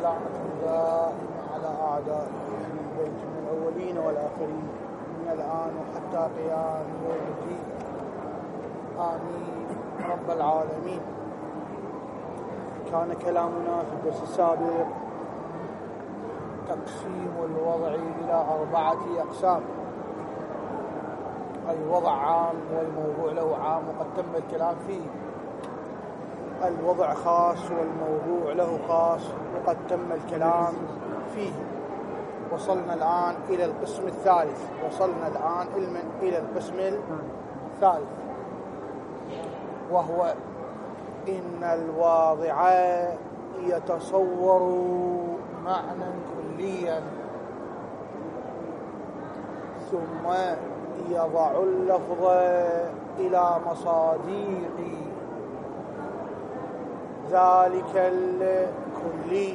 ولعنة دائمة على أعدائه أهل البيت من الأولين والآخرين من الآن وحتى قيام يوم الدين. آمين رب العالمين. كان كلامنا في الدرس السابق تقسيم الوضع إلى 4 أقسام، أي وضع عام والموضوع له عام وقد تم الكلام فيه، الوضع خاص والموضوع له خاص وقد تم الكلام فيه. وصلنا الآن إلى القسم الثالث، وهو إن الواضع يتصور معنى كليا ثم يضع اللفظ إلى مصاديق ذلك الكلي،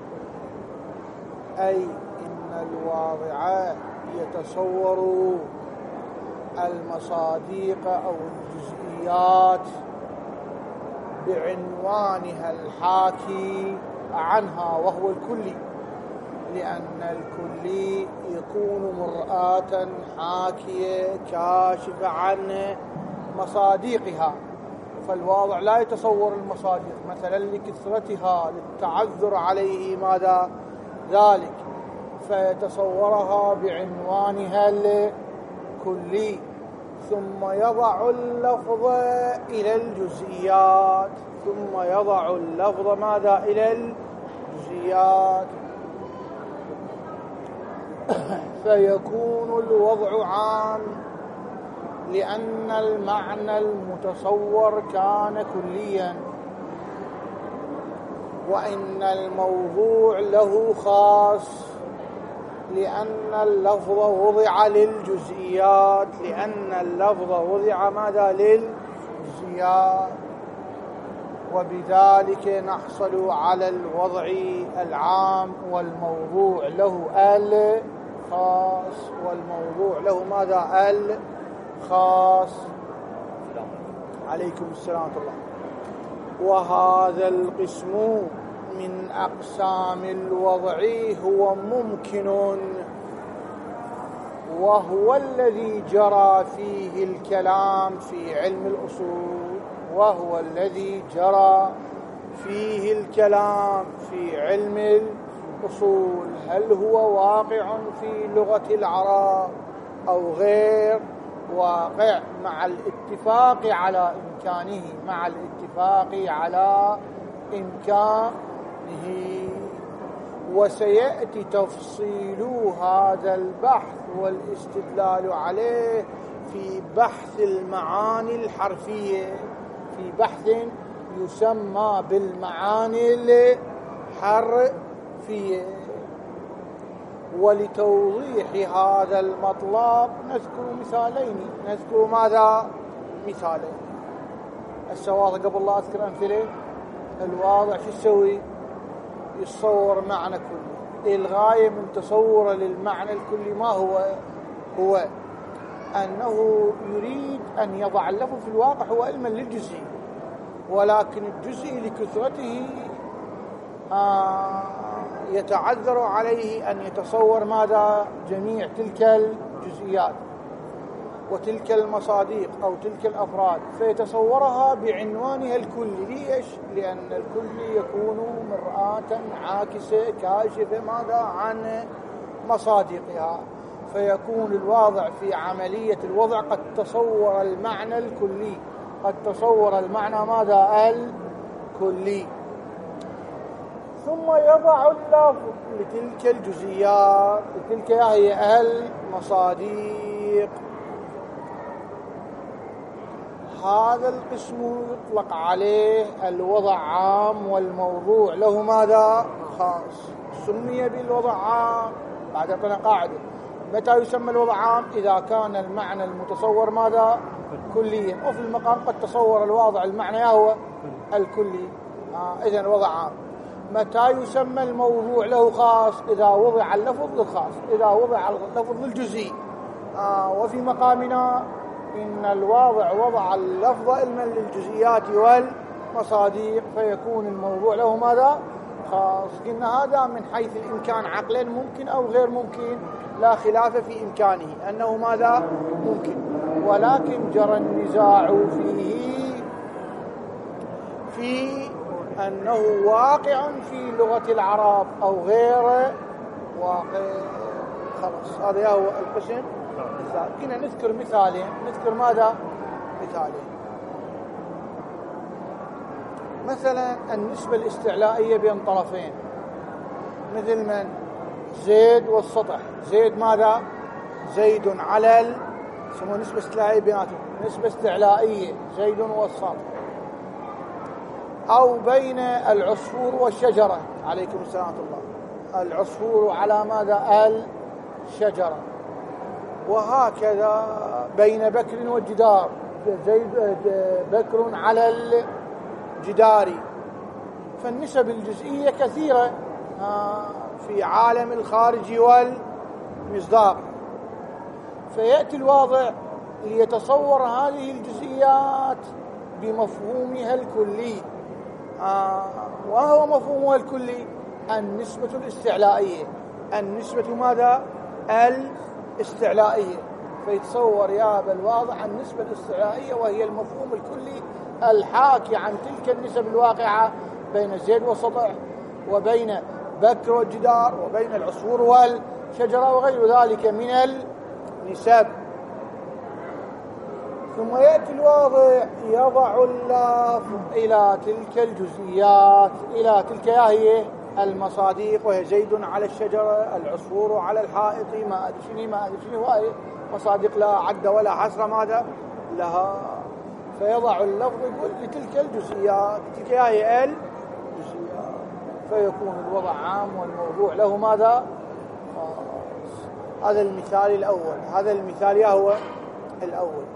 أي إن الواضع يتصور المصاديق أو الجزئيات بعنوانها الحاكي عنها وهو الكلي، لأن الكلي يكون مرآة حاكية كاشفة عن مصاديقها، فالواضع لا يتصور المصاديق مثلا لكثرتها للتعذر عليه ماذا ذلك، فيتصورها بعنوانها الكلي ثم يضع اللفظ إلى الجزئيات، ماذا إلى الجزئيات، فيكون الوضع عام لأن المعنى المتصور كان كليا، وإن الموضوع له خاص لأن اللفظ وضع للجزئيات، ماذا للجزئيات، وبذلك نحصل على الوضع العام والموضوع له الخاص، ماذا الخاص. عليكم السلام ورحمة الله. وهذا القسم من أقسام الوضع هو ممكن، وهو الذي جرى فيه الكلام في علم الأصول، هل هو واقع في لغة العرب أو غير واقع مع الاتفاق على إمكانه، وسيأتي تفصيل هذا البحث والاستدلال عليه في بحث المعاني الحرفية، في بحث يسمى بالمعاني الحرفية. ولتوضيح هذا المطلب نذكر مثالين. السواضع قبل لا أذكر أمثلة. الواضع شو يسوي؟ يتصور معنى كلي. الغاية من تصوره للمعنى الكلي ما هو أنه يريد أن يضع اللفظ في الواقع هو علما للجزئي، ولكن الجزئي لكثرته يتعذر عليه أن يتصور ماذا جميع تلك الجزئيات وتلك المصاديق أو تلك الأفراد، فيتصورها بعنوانها الكلي. ليش؟ لأن الكلي يكون مرآة عاكسة كاشفة ماذا عن مصاديقها، فيكون الواضع في عملية الوضع قد تصور المعنى الكلي، ماذا الكلي، ثم يضع اللفظ لتلك الجزئيات، لتلك هي المصاديق. هذا القسم يطلق عليه الوضع عام والموضوع له ماذا خاص. سمي بالوضع عام بعد قلنا قاعدة. متى يسمى الوضع عام؟ إذا كان المعنى المتصور ماذا كليا، وفي المقام قد تصور الواضع المعنى هو الكلي، إذن الوضع عام. متى يسمى الموضوع له خاص؟ إذا وضع اللفظ للخاص، إذا وضع اللفظ للجزئي. وفي مقامنا إن الواضع وضع اللفظ علما للجزئيات والمصاديق، فيكون الموضوع له ماذا خاص. قلنا هذا من حيث الإمكان عقلا ممكن أو غير ممكن، لا خلاف في إمكانه أنه ماذا ممكن، ولكن جرى النزاع فيه في أنه واقع في لغة العرب أو غير واقع. خلاص هذا هو القسم الثالث. كنا نذكر مثالين، نذكر ماذا؟ مثالين. مثلا النسبة الاستعلائية بين طرفين، مثل من؟ زيد والسطح. زيد ماذا؟ زيد على يسمونه نسبة استعلائية بيناتهم، نسبة استعلائية زيد والسطح. أو بين العصفور والشجرة، عليكم السلام ورحمة الله، العصفور على ماذا؟ الشجرة. وهكذا بين بكر والجدار، زيد بكر على الجدار. فالنسب الجزئية كثيرة في عالم الخارج والمصداق. فيأتي الواضع ليتصور هذه الجزئيات بمفهومها الكلي. وهو مفهومها الكلي النسبة الاستعلائية. النسبة ماذا؟ الاستعلائية. فيتصور يا بالواضع النسبة الاستعلائية، وهي المفهوم الكلي الحاكي عن تلك النسب الواقعة بين الزيد والسطح، وبين بكر والجدار، وبين العصفور والشجرة، وغير ذلك من النسب. ثم يأتي الواضع يضع اللفظ إلى تلك الجزئيات، إلى تلك هي المصادق، وهي زيد على الشجرة، العصفور على الحائط، ما أدري شنو وهي مصادق لا عد ولا حصر ماذا لها. فيضع اللفظ يقول لتلك الجزئيات، تلك هي الجزئيات، فيكون الوضع عام والموضوع له ماذا؟ هذا المثال الأول. هذا المثال هو الأول.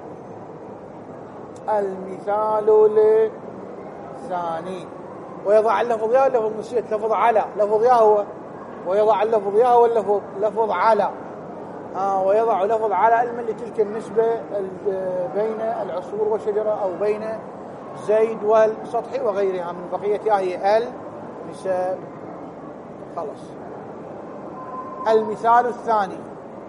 المثال الثاني، ويضع اللفظ يا واللفظ نسيت، لفظ على، لفظ يا هو، ويضع اللفظ يا واللفظ لفظ على. ويضع لفظ على علما لتلك النسبة بين العصفور والشجرة، أو بين زيد والسطح وغيرها من بقية هي النسب. خلاص. المثال الثاني،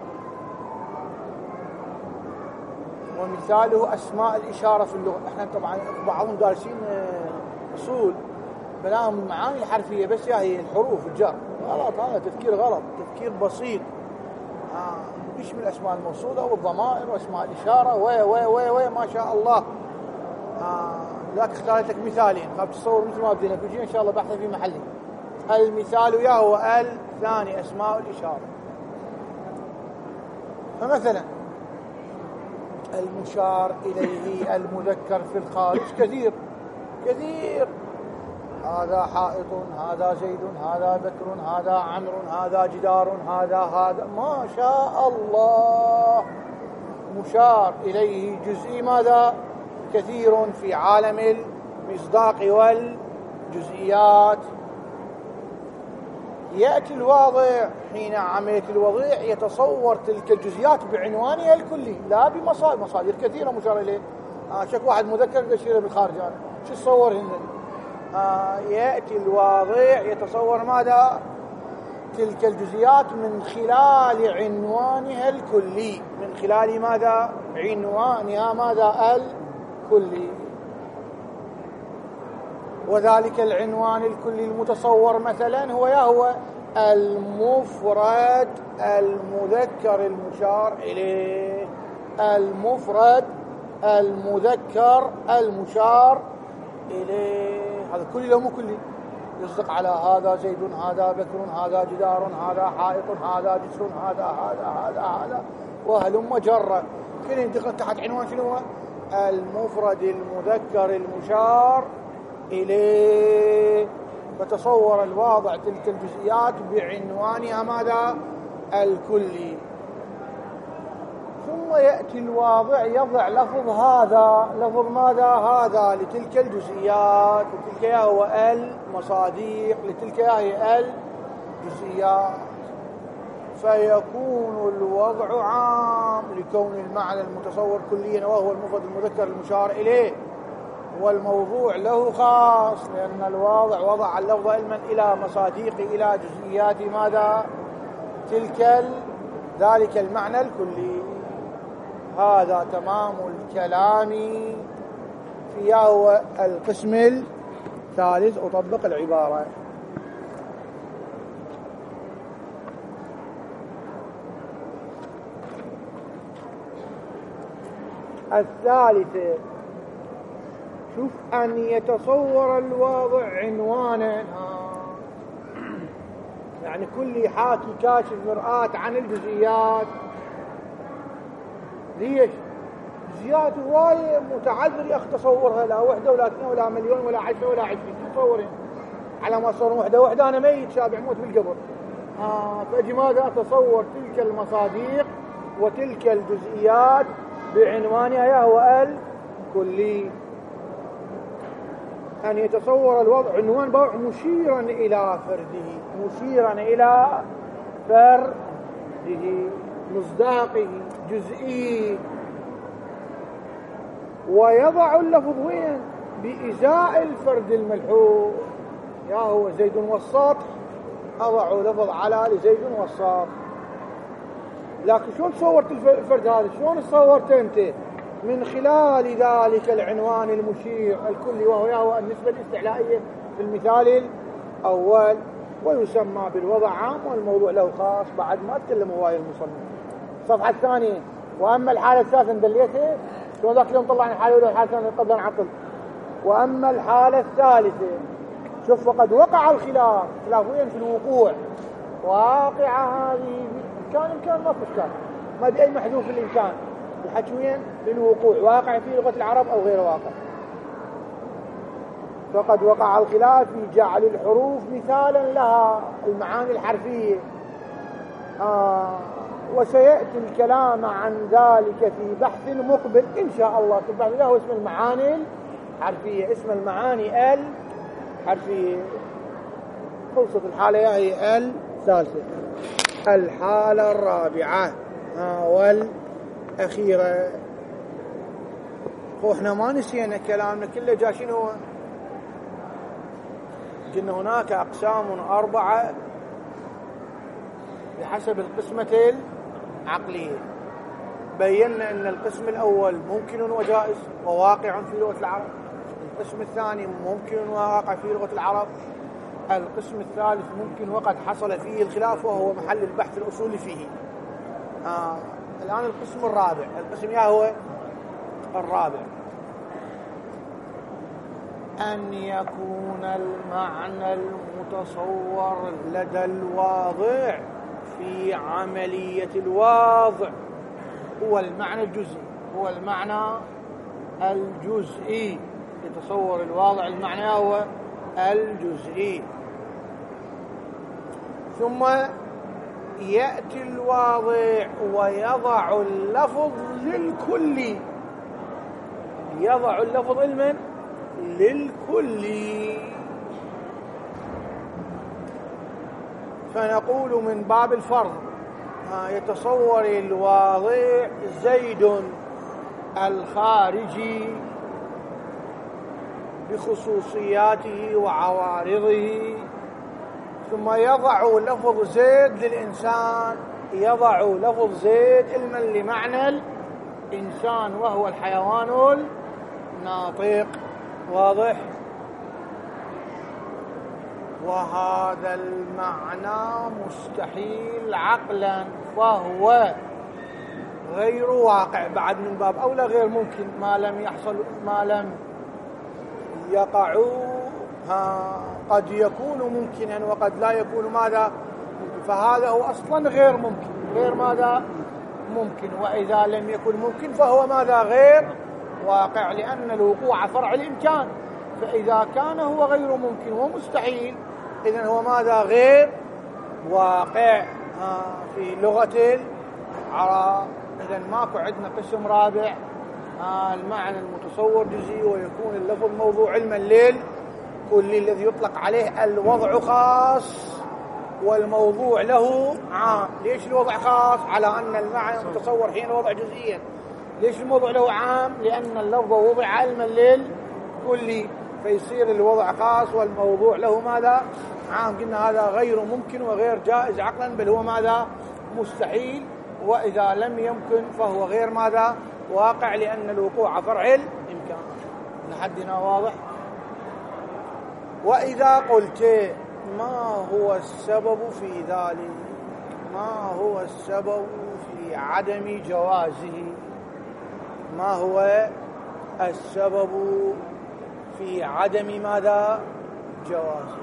ومثاله أسماء الإشارة في اللغة. احنا طبعا بعضهم دارسين أصول بلاهم معاني الحرفية، بس هي الحروف الجر. غلط، هذا تفكير غلط، تفكير بسيط. يشمل الأسماء الموصولة والضمائر وأسماء الإشارة و ما شاء الله. لذلك اختارت لك مثالين، خاف تصور مثل ما بدينا بيجي إن شاء الله بحث في محله. المثال يا هو الثاني أسماء الإشارة. فمثلا المشار إليه المذكر في الخارج كثير كثير. هذا حائط، هذا زيد، هذا بكر، هذا عمرو، هذا جدار، هذا ما شاء الله. مشار إليه جزئي ماذا؟ كثير في عالم المصداق والجزئيات. يأتي الواضع حين عملية الوضيع يتصور تلك الجزئيات بعنوانها الكلي، لا بمصادر كثيرة مشار إليه. شك واحد مذكر يشير بالخارج، شو تصور هنا؟ يأتي الواضع يتصور ماذا؟ تلك الجزئيات من خلال عنوانها الكلي، من خلال ماذا؟ عنوانها ماذا؟ الكلي. وذلك العنوان الكلي المتصور مثلا هو المفرد المذكر المشار إليه. المفرد المذكر المشار إليه، هذا كلي لو مو كلي، يصدق على هذا زيد، هذا بكر، هذا جدار، هذا حائط، هذا جسر، هذا وهلم جرة، كل يدخل تحت عنوان شنو هو؟ المفرد المذكر المشار إليه. فتصور الواضع تلك الجزئيات بعنوانها ماذا؟ الكلي. ثم يأتي الواضع يضع لفظ هذا، لفظ ماذا؟ هذا لتلك الجزئيات، لتلك هو المصادق، لتلك هي الجزئيات. فيكون الوضع عام لكون المعنى المتصور كليا وهو المفرد المذكر المشار إليه، والموضوع له خاص، لأن الواضع وضع اللفظ علما إلى مصاديق إلى جزئيات ماذا؟ ذلك المعنى الكلي. هذا تمام الكلام في هو القسم الثالث. أطبق العبارة. الثالثة، شوف، أن يتصور الواضع عنوانا، يعني كل حاكي كاشف مرآة عن الجزئيات. ليش؟ جزئيات هواية متعذر يا أخي تصورها، لا وحدة ولا اثنين ولا مليون ولا 10 ولا 20 تصورين على ما صار وحدة أنا ميت شابع موت بالقبر. فأجي ماذا أتصور تلك المصاديق وتلك الجزئيات بعنوانها هو الكلي. أن يتصور الوضع عنوان بوع مشيرا إلى فرده، مصداقه، جزئي، ويضع اللفظ وين؟ بإزاء الفرد الملحوظ. يا هو زيد والسطح، أضع لفظ على لزيد والسطح. لكن شلون تصورت الفرد هذا؟ شلون تصورت أنت؟ من خلال ذلك العنوان المشير الكلي، وهو النسبة الاستعلائية في المثال الأول، ويسمى بالوضع عام والموضوع له خاص. بعد ما تكلم هواية المصنف. الصفحة الثانية. وأما الحالة الثالثة دليته شلون ذاك اليوم طلعنا الحالة الأولى والحالة الثانية قبل أن نعطل. وأما الحالة الثالثة، شوف، فقد وقع الخلاف خلافيا في الوقوع. واقع هذه إمكان ما في إشكال، ما بأي محذوف الإمكان. الحكي للوقوع، واقع في لغة العرب أو غير واقع. فقد وقع الخلاف في جعل الحروف مثالا لها، المعاني الحرفية. وسيأتي الكلام عن ذلك في بحث مقبل إن شاء الله. البحث له اسم المعاني الحرفية، اسم المعاني الحرفية. خلصت الحالة هي الثالثة. الحالة الرابعة والأخيرة. احنا ما نسينا كلامنا كله جا شنو؟ قلنا هناك أقسام 4 بحسب القسمة العقلية. بينا أن القسم الأول ممكن وجائز وواقع في لغة العرب. القسم الثاني ممكن وواقع في لغة العرب. القسم الثالث ممكن وقد حصل فيه الخلاف وهو محل البحث الأصولي فيه. الآن القسم الرابع. القسم هو الرابع، أن يكون المعنى المتصور لدى الواضع في عملية الواضع هو المعنى الجزئي، هو المعنى الجزئي. يتصور الواضع المعنى هو الجزئي. ثم يأتي الواضع ويضع اللفظ للكلي، يضع اللفظ للكلي. فنقول من باب الفرض يتصور الواضع زيد الخارجي بخصوصياته وعوارضه، ثم يضع لفظ زيد للإنسان، يضع لفظ زيد علما لمعنى الإنسان وهو الحيوان الناطق. واضح؟ وهذا المعنى مستحيل عقلا، فهو غير واقع بعد من باب أولى غير ممكن ما لم يقع. قد يكون ممكنا وقد لا يكون ماذا ممكن، فهذا هو أصلا غير ممكن، غير ماذا ممكن. وإذا لم يكن ممكن فهو ماذا غير واقع، لأن الوقوع فرع الإمكان. فإذا كان هو غير ممكن ومستحيل إذن هو ماذا غير واقع في لغة العرب. إذن ماكو عندنا قسم رابع. المعنى المتصور جزئي ويكون اللفظ موضوع علما للكل الذي يطلق عليه الوضع خاص والموضوع له عام. ليش الوضع خاص؟ على أن المعنى المتصور حين وضع جزئيا. ليش الموضوع له عام؟ لأن اللفظ وضع علما كلي، فيصير الوضع خاص والموضوع له ماذا؟ عام. قلنا هذا غير ممكن وغير جائز عقلا، بل هو ماذا؟ مستحيل. وإذا لم يمكن فهو غير ماذا؟ واقع، لأن الوقوع فرع الإمكان. لحد هنا واضح؟ وإذا قلت ما هو السبب في ذلك؟ ما هو السبب في عدم جوازه؟ ما هو السبب في عدم ماذا؟ جوازه.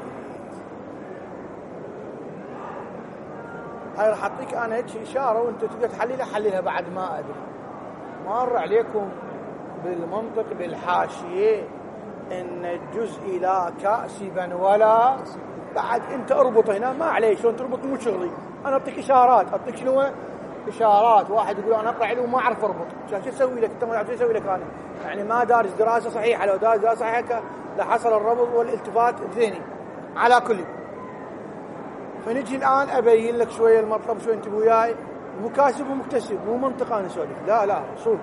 هاي راح أعطيك أنا هيك إشارة وأنت تقدر تحللها بعد ما أدري. مر عليكم بالمنطق بالحاشية إن الجزء لا كاسبا ولا، بعد أنت أربط هنا ما عليه شلون تربط، مو شغلي. أنا أعطيك إشارات، أعطيك شنو؟ إشارات. واحد يقول أنا أقرأ علوم وما أعرف أربط، شو أسوي لك؟ أنت ما تعرف شو أسوي لك أنا؟ يعني ما دارس دراسة صحيحة. لو دارس دراسة صحيحة لحصل الربط والالتفات الذهني. على كل، فنجي الآن أبين لك شوية المطلب، شوية انتبهوا وياي. مكاسب ومكتسب مو منطق أنا أسولف، لا أصول.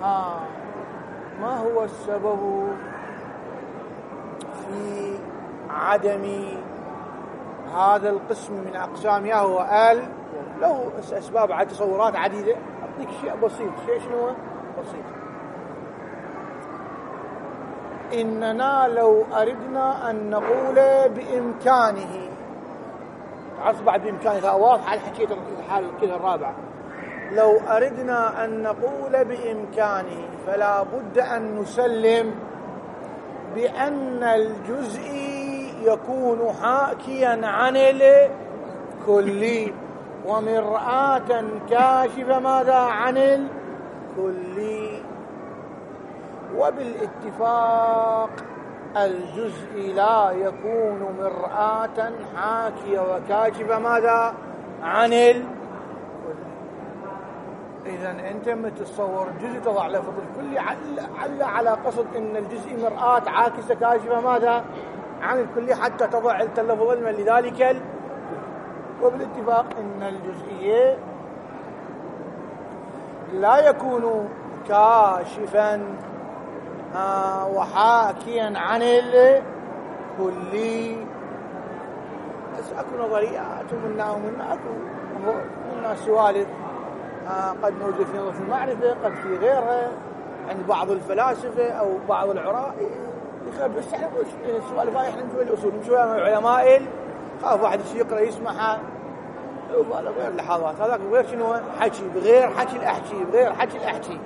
ما هو السبب في عدم هذا القسم من أقسامها؟ هو له أسباب على تصورات عديدة. أعطيك شيء بسيط. شيء شنو بسيط؟ إننا لو أردنا أن نقول بإمكانه، تعرف بعد بإمكانه واضح على حكيت الحال كذا الرابعة. لو أردنا أن نقول بإمكانه فلا بد أن نسلم بأن الجزء يكون حاكيا عن الكلي ومرآة كاشفة ماذا؟ عن الكلي. وبالاتفاق الجزء لا يكون مرآة حاكية وكاشفة ماذا؟ عن الكلي. إذن أنت متصور الجزء تضع لفظ الكلي على قصد أن الجزء مرآة عاكسة كاشفة ماذا؟ عن الكلي، حتى تضع اللفظ علما لذلك. وبالاتفاق أن الجزئية لا يكون كاشفا وحاكيا عن الكلي. بس أكو نظريات ومنا أكو سوالف قد موجود في نظرة المعرفة، قد في غيرها عند بعض الفلاسفة أو بعض العراء. بس احنا السوالف هاي احنا نجوا الأصول، نجوا العلماء. خاف واحد يقرأ يسمعها غير لحظات، هذاك غير شنو حكي، بغير حكي الأحكي، بغير حكي الأحكي.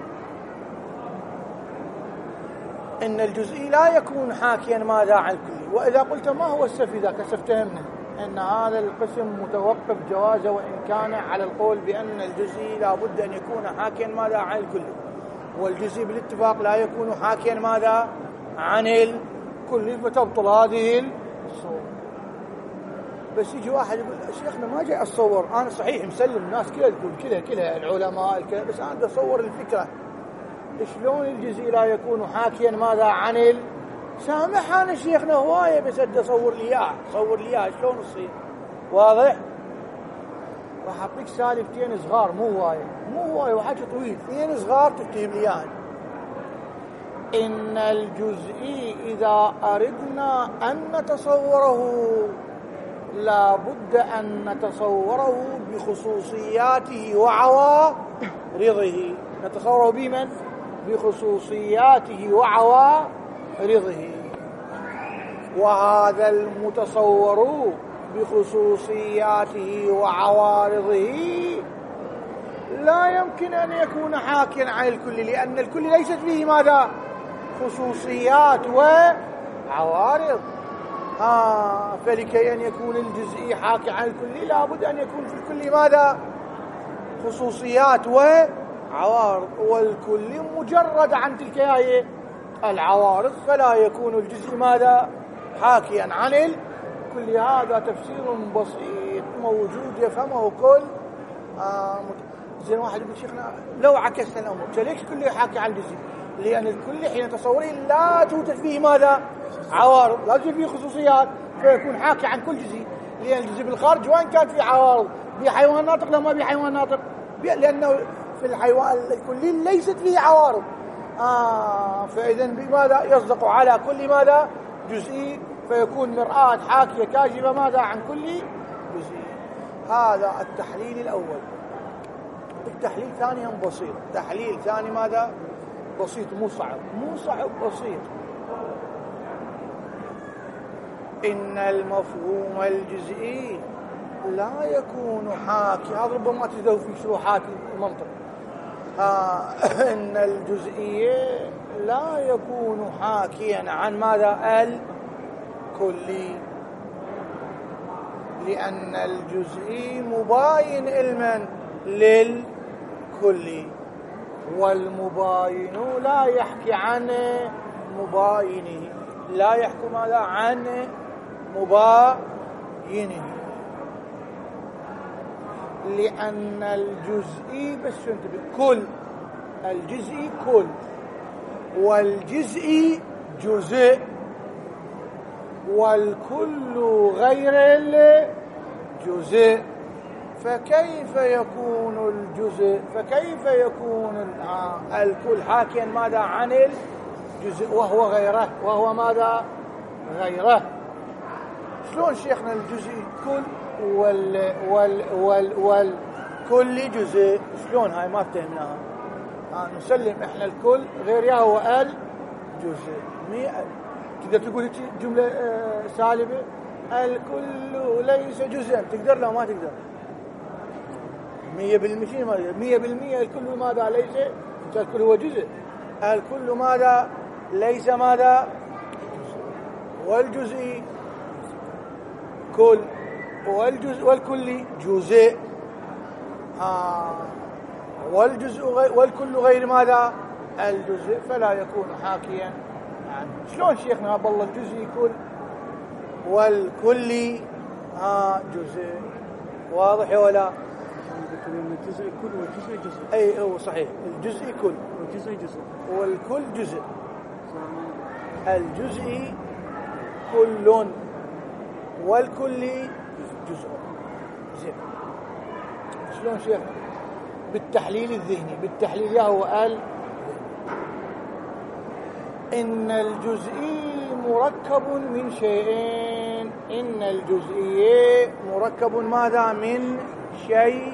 إن الجزئي لا يكون حاكيا ماذا؟ عن الكلي. وإذا قلت ما هو السبب إذا كسفتهمنا أن هذا القسم متوقف جوازه وإن كان على القول بأن الجزئي لا بد أن يكون حاكيا ماذا؟ عن الكلي، والجزئي بالاتفاق لا يكون حاكيا ماذا؟ عن الكلي، فتبطل هذه الصورة. بس يجي واحد يقول شيخنا ما جاي أتصور، أنا صحيح مسلم الناس كلها تقول كلها العلماء كلها، بس أنا أتصور الفكرة شلون الجزئي لا يكون حاكيا ماذا؟ عن سامح أنا شيخنا هواية، بس أتصور لي إياه شلون يصير؟ واضح؟ راح أعطيك سالفتين صغار، مو هواية وحكي طويل، اثنين صغار تفتهم لي يعني. إن الجزئي إذا أردنا أن نتصوره لا بد أن نتصوره بخصوصياته وعوارضه. نتصوره بمن؟ بخصوصياته وعوارضه. وهذا المتصور بخصوصياته وعوارضه لا يمكن أن يكون حاكيا عن الكل، لأن الكل ليست فيه ماذا؟ خصوصيات وعوارض. فلكي أن يكون الجزئي حاكي عن الكل لا بد أن يكون في الكل ماذا؟ خصوصيات وعوارض، والكل مجرد عن تلك العوارض، فلا يكون الجزء ماذا؟ حاكيا عن الكل. هذا تفسير بسيط موجود يفهمه كل زين. واحد يقول شيخنا لو عكسنا الأمر، ليش الكل حاكي عن الجزء؟ لأن الكل حين تصوره لا توجد فيه ماذا؟ عوارض، لا توجد فيه خصوصيات، فيكون حاكي عن كل جزء. لأن الجزء بالخارج وين كان فيه عوارض؟ بحيوان ناطق لو ما بحيوان ناطق، لأنه في الحيوان الكلي ليست فيه عوارض. فإذا بماذا يصدق على كل ماذا جزئي، فيكون مرآة حاكية كاشفة ماذا عن كل جزئي. هذا التحليل الأول. التحليل ثانيا بسيط، تحليل ثاني ماذا بسيط، مو صعب بسيط. إن المفهوم الجزئي لا يكون حاكي، هذا ربما تجده في شروحات المنطق. إن الجزئي لا يكون حاكيا عن ماذا الكلي، لأن الجزئي مباين علما للكلي، والمباين لا يحكي عن مباينه، لا يحكي ماذا عن مباينه، لأن الجزئي بس انتبه كل، الجزئي كل، والجزئي جزء، والكل غير الجزء. فكيف يكون الجزء، فكيف يكون الكل حاكيا ماذا عن الجزء وهو غيره، وهو ماذا غيره؟ شلون شيخنا الجزء كل والكل جزء؟ شلون هاي ما فهمناها. نسلم احنا الكل غير يهو الجزء. تقدر تقول جملة سالبة الكل ليس جزءا، تقدر لا ما تقدر؟ 100% الكل ماذا ليس، الكل هو جزء، الكل ماذا ليس ماذا والجزء كل، والجزء والكل جزء، والجزء والكل غير ماذا الجزء، فلا يكون حاكيا عنه. شلون شيخنا بالله الجزء كل والكل جزء؟ واضح ولا؟ الجزء كل والجزء جزء. اي هو صحيح، الجزء كل والجزء جزء والكل جزء. الجزء كل والكل جزء. زين. شلون شيخ؟ بالتحليل الذهني، بالتحليل هو قال إن الجزئي مركب من شيئين. إن الجزئي مركب ماذا من شيئين،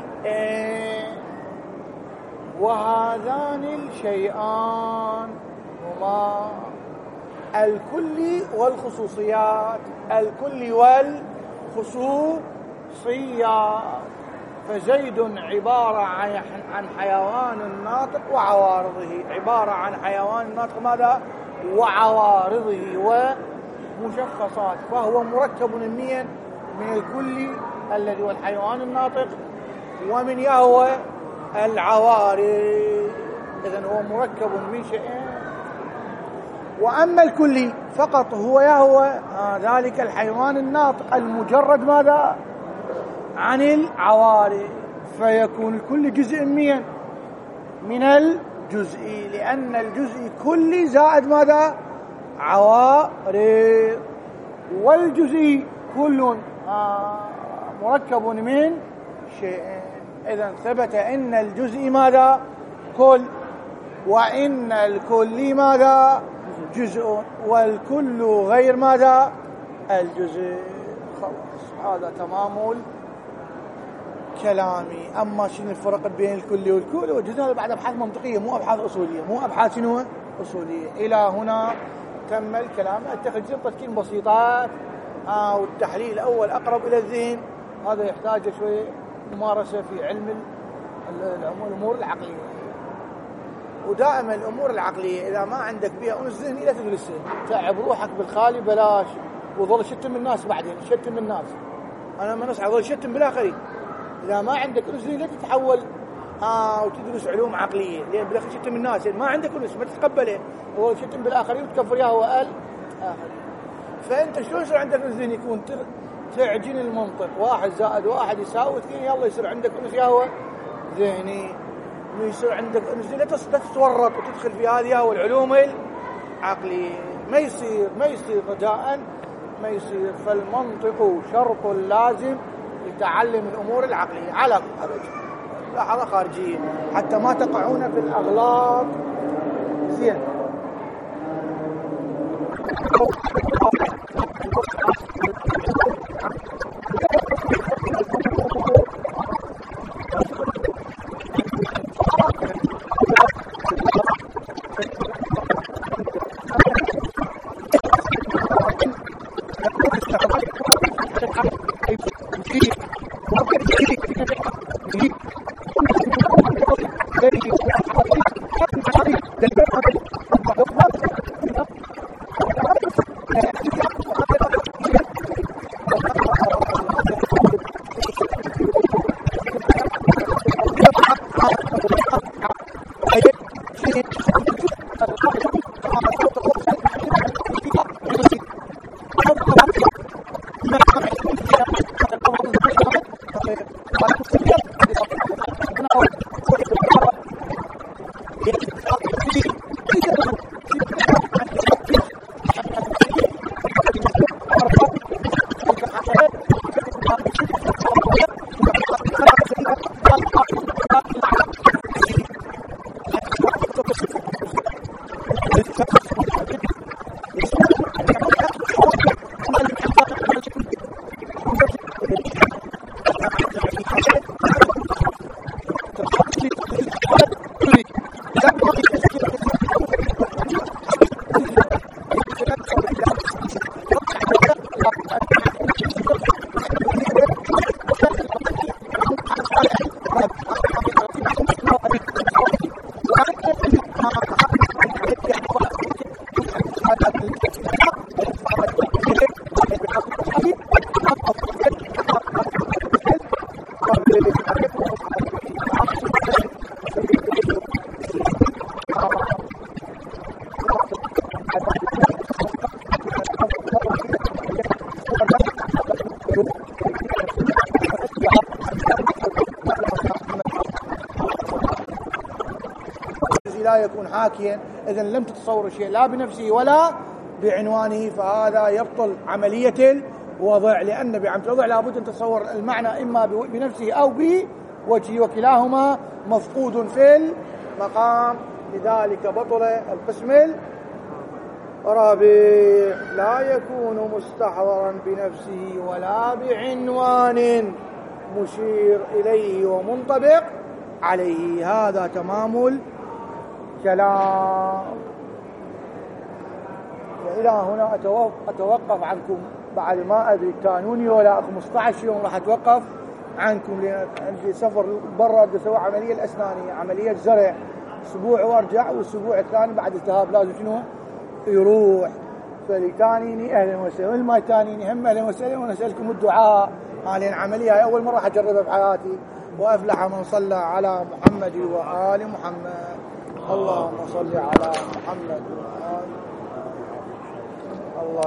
وهذان الشيئان هما الكل والخصوصيات، الكل والخصوصيات. فزيد عبارة عن حيوان ناطق وعوارضه، عبارة عن حيوان ناطق ماذا وعوارضه ومشخصات، فهو مركب من الكل الذي هو الحيوان الناطق، ومن يهو العوارض. إذن هو مركب من شيئين. وأما الكلي فقط هو يهو ذلك الحيوان الناطق المجرد ماذا عن العوارض، فيكون الكل جزء من الجزء، لأن الجزء كلي زائد ماذا عوارض، والجزء كل مركب من شيئين. إذن ثبت إن الجزء ماذا كل، وإن الكل ماذا جزء، والكل غير ماذا الجزء. خلاص هذا تمام كلامي. أما شنو الفرق بين الكل والكل والجزء هذا بعد أبحاث منطقية، مو أبحاث أصولية، مو أبحاث شنو أصولية. إلى هنا تم الكلام. اتخذ تفكير بسيطات والتحليل الأول أقرب إلى الذهن. هذا يحتاج شوية ممارسة في علم الأمور العقلية. ودائما الأمور العقلية إذا ما عندك بها أنس ذهني لا تدرسها، تعب روحك بالخالي بلاش، وظل شتم الناس. بعدين شتم الناس، أنا ما نسعى ظل شتم بالآخرين. إذا ما عندك أنس ذهني لا تتحول وتدرس علوم عقلية، لأن بالآخر شتم الناس ما عندك أنس ما تتقبله، وظل شتم بالآخرين وتكفر ياه الآخرين. فأنت شلون يصير عندك أنس ذهني؟ يكون تعجن المنطق، 1 زائد 1 يساوي 2، يلا يصير عندك أنس ياه ذهني. يصير عندك أنس ذهني لا تتورط وتدخل في هذه والعلوم العقلية. ما يصير رجاء ما يصير. فالمنطق شرط لازم لتعلم الأمور العقلية على لحظة خارجية، حتى ما تقعون في الأغلاط زين. لا يكون حاكيا، إذن لم تتصور الشيء لا بنفسه ولا بعنوانه، فهذا يبطل عملية الوضع، لأن بعملية الوضع لابد أن تتصور المعنى إما بنفسه أو بوجهه، وكلاهما مفقود في المقام، لذلك بطل القسم الرابع. لا يكون مستحضرا بنفسه ولا بعنوان مشير إليه ومنطبق عليه. هذا تمام الكلام. وإلى هنا أتوقف عنكم، بعد ما أدري كانوني ولا 15 يوم راح أتوقف عنكم، لأن عندي سفر برا بدي أسوي عملية الأسنانية، عملية زرع، أسبوع وأرجع، والأسبوع الثاني بعد الذهاب لازم شنو يروح. فلتانيني أهلا وسهلا، والما تانيني هم أهلا وسهلا، ونسألكم الدعاء. هذه العملية هي أول مرة حجربها بحياتي، وأفلح من صلى على محمد وآل محمد. اللهم صل على محمد وآل محمد. الله